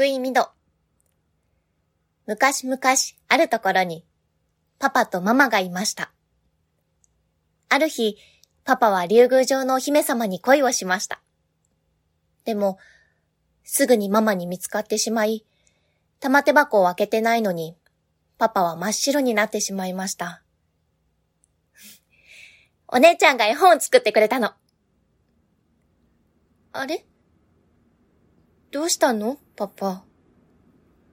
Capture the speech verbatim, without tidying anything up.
くいみど。昔々あるところにパパとママがいました。ある日、パパは竜宮城のお姫様に恋をしました。でも、すぐにママに見つかってしまい、玉手箱を開けてないのに、パパは真っ白になってしまいました。お姉ちゃんが絵本を作ってくれたの。あれ？どうしたの？パパ。